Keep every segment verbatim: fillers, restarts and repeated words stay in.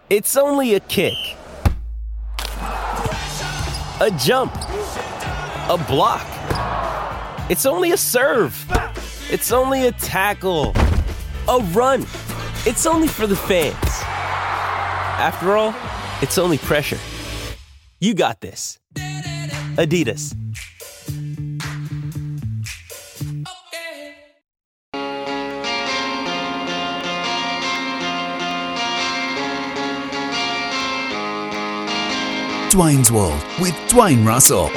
It's only a kick, a jump, a block. It's only a serve. It's only a tackle, a run. It's only for the fans. After all, it's only pressure. You got this. Adidas. Dwayne's World with Dwayne Russell.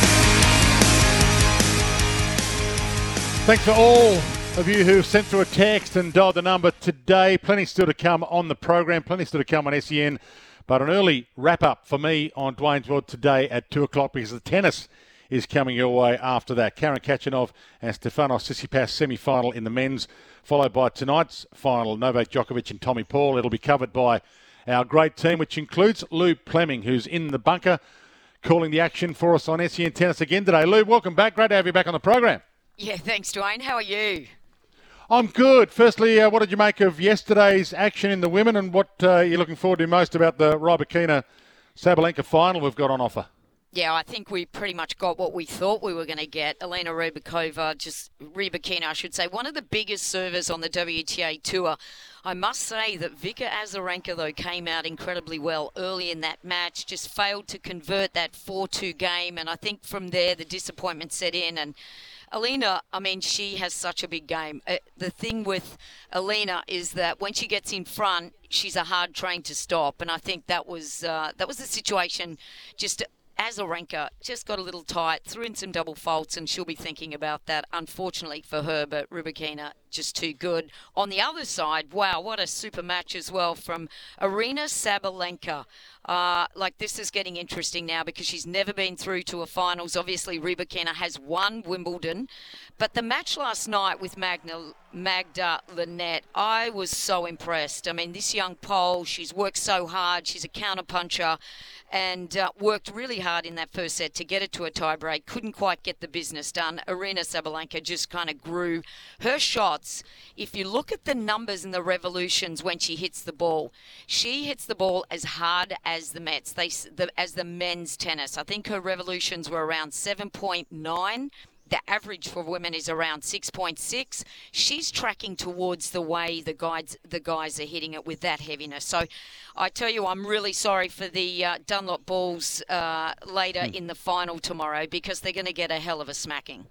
Thanks for all of you who've sent through a text and dialed the number today. Plenty still to come on the program, plenty still to come on S E N, but an early wrap-up for me on Dwayne's World today at two o'clock because the tennis is coming your way after that. Karen Khachanov and Stefanos Tsitsipas semi-final in the men's, followed by tonight's final, Novak Djokovic and Tommy Paul. It'll be covered by our great team, which includes Lou Plemming, who's in the bunker, calling the action for us on S E N Tennis again today. Lou, welcome back. Great to have you back on the program. Yeah, thanks, Dwayne. How are you? I'm good. Firstly, uh, what did you make of yesterday's action in the women, and what uh, you're looking forward to most about the Rybakina Sabalenka final we've got on offer? Yeah, I think we pretty much got what we thought we were going to get. Elena Rybakova, just Rybakina, I should say, one of the biggest servers on the W T A Tour. I must say that Vika Azarenka, though, came out incredibly well early in that match, just failed to convert that four two game, and I think from there the disappointment set in. And Elena, I mean, she has such a big game. Uh, the thing with Elena is that when she gets in front, she's a hard train to stop, and I think that was uh, that was the situation. Just Azarenka just got a little tight, threw in some double faults, and she'll be thinking about that, unfortunately for her, but Rybakina just too good. On the other side, wow, what a super match as well from Aryna Sabalenka. Uh, like, this is getting interesting now because she's never been through to a finals. Obviously, Rybakina has won Wimbledon, but the match last night with Magna, Magda Linette, I was so impressed. I mean, this young Pole, she's worked so hard. She's a counterpuncher and uh, worked really hard in that first set to get it to a tiebreak. Couldn't quite get the business done. Aryna Sabalenka just kind of grew her shots. If you look at the numbers and the revolutions when she hits the ball, she hits the ball as hard as the Mets, they, the, as the men's tennis. I think her revolutions were around seven point nine. The average for women is around six point six. She's tracking towards the way the guys the guys are hitting it with that heaviness. So I tell you, I'm really sorry for the uh, Dunlop Bulls uh, later mm. in the final tomorrow because they're going to get a hell of a smacking.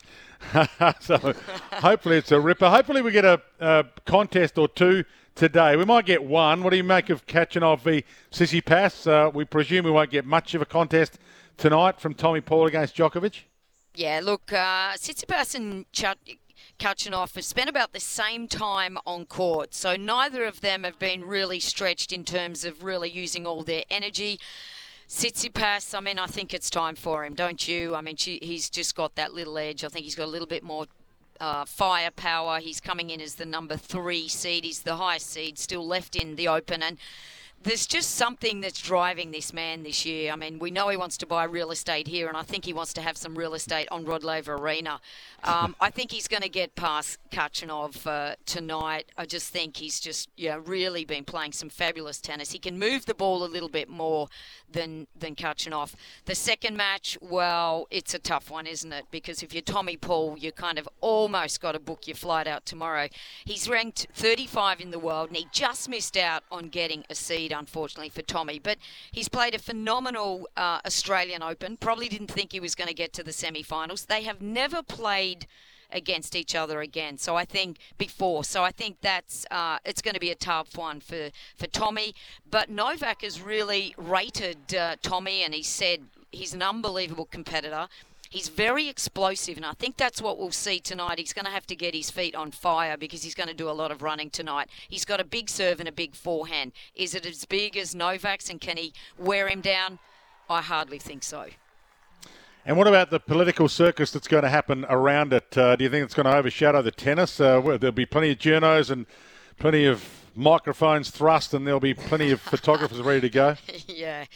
So hopefully it's a ripper. Hopefully we get a, a contest or two today. We might get one. What do you make of Khachanov v Tsitsipas? Uh, we presume we won't get much of a contest tonight from Tommy Paul against Djokovic. Yeah, look, uh, Tsitsipas and Ch- Khachanov have spent about the same time on court, so neither of them have been really stretched in terms of really using all their energy. Tsitsipas, I mean, I think it's time for him, don't you? I mean, she, he's just got that little edge. I think he's got a little bit more uh, firepower. He's coming in as the number three seed. He's the highest seed still left in the Open, and there's just something that's driving this man this year. I mean, we know he wants to buy real estate here, and I think he wants to have some real estate on Rod Laver Arena. Um, I think he's going to get past Khachanov uh, tonight. I just think he's just, yeah, really been playing some fabulous tennis. He can move the ball a little bit more than than Khachanov. The second match, well, it's a tough one, isn't it? Because if you're Tommy Paul, you kind of almost got to book your flight out tomorrow. He's ranked thirty-five in the world, and he just missed out on getting a seed, unfortunately, for Tommy. But he's played a phenomenal uh, Australian Open. Probably didn't think he was going to get to the semi-finals. They have never played against each other again. So I think before. So I think that's uh, it's going to be a tough one for, for Tommy. But Novak has really rated uh, Tommy, and he said he's an unbelievable competitor. He's very explosive, and I think that's what we'll see tonight. He's going to have to get his feet on fire because he's going to do a lot of running tonight. He's got a big serve and a big forehand. Is it as big as Novak's, and can he wear him down? I hardly think so. And what about the political circus that's going to happen around it? Uh, do you think it's going to overshadow the tennis? Uh, there'll be plenty of journos and plenty of microphones thrust, and there'll be plenty of photographers ready to go. Yeah.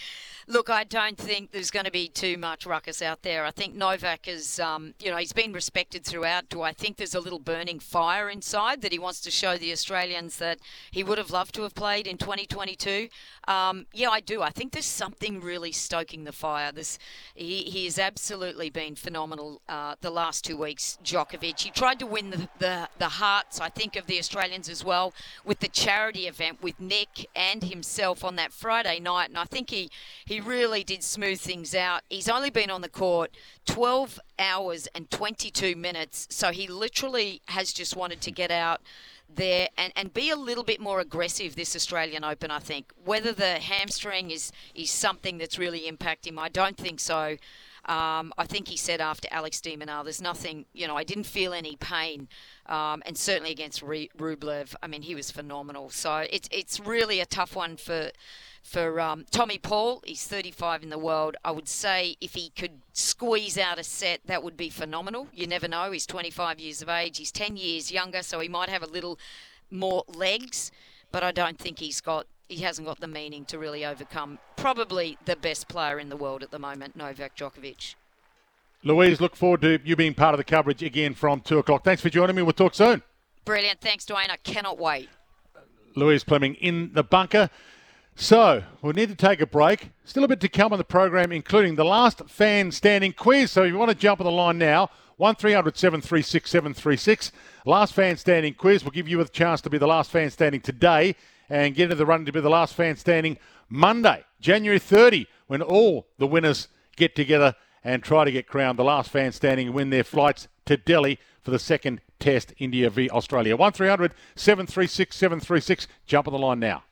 Look, I don't think there's going to be too much ruckus out there. I think Novak is, um, you know, he's been respected throughout. Do I think there's a little burning fire inside that he wants to show the Australians that he would have loved to have played in twenty twenty-two? Um, yeah, I do. I think there's something really stoking the fire. This, he, he has absolutely been phenomenal uh, the last two weeks, Djokovic. He tried to win the, the, the hearts, I think, of the Australians as well with the charity event with Nick and himself on that Friday night. And I think he, he really did smooth things out. He's only been on the court twelve hours and twenty-two minutes. So he literally has just wanted to get out there and, and be a little bit more aggressive this Australian Open, I think. Whether the hamstring is, is something that's really impacting him, I don't think so. Um, I think he said after Alex de Minaur, there's nothing, you know, I didn't feel any pain. Um, and certainly against Rublev, I mean, he was phenomenal. So it's it's really a tough one for for um, Tommy Paul. He's thirty-five in the world. I would say if he could squeeze out a set, that would be phenomenal. You never know. He's twenty-five years of age. He's ten years younger, so he might have a little more legs. But I don't think he's got, he hasn't got the meaning to really overcome probably the best player in the world at the moment, Novak Djokovic. Louise, look forward to you being part of the coverage again from two o'clock. Thanks for joining me. We'll talk soon. Brilliant. Thanks, Dwayne. I cannot wait. Louise Fleming in the bunker. So, we'll need to take a break. Still a bit to come on the program, including the last fan standing quiz. So if you want to jump on the line now, one three hundred seven three six seven three six. Last fan standing quiz will give you a chance to be the last fan standing today and get into the running to be the last fan standing Monday, January thirtieth, when all the winners get together and try to get crowned the last fan standing and win their flights to Delhi for the second test, India v Australia. one three hundred seven three six seven three six. Jump on the line now.